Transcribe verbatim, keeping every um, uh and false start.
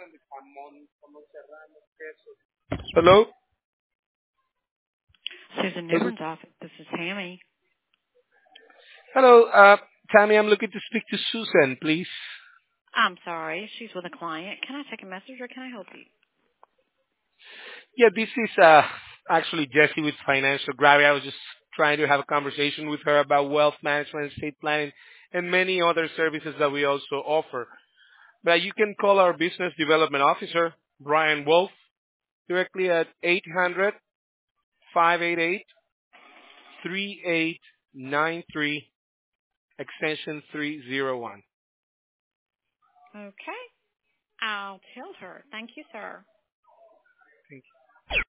Hello? Susan Hello, Newbern's office. This is Tammy. Hello, uh, Tammy, I'm looking to speak to Susan, please. I'm sorry. She's with a client. Can I take a message or can I help you? Yeah, this is uh, actually Jesse with Financial Gravity. I was just trying to have a conversation with her about wealth management, estate planning, and many other services that we also offer. But you can call our business development officer, Brian Wolf, directly at eight hundred, five eight eight, three eight nine three, extension three oh one. Okay. I'll tell her. Thank you, sir.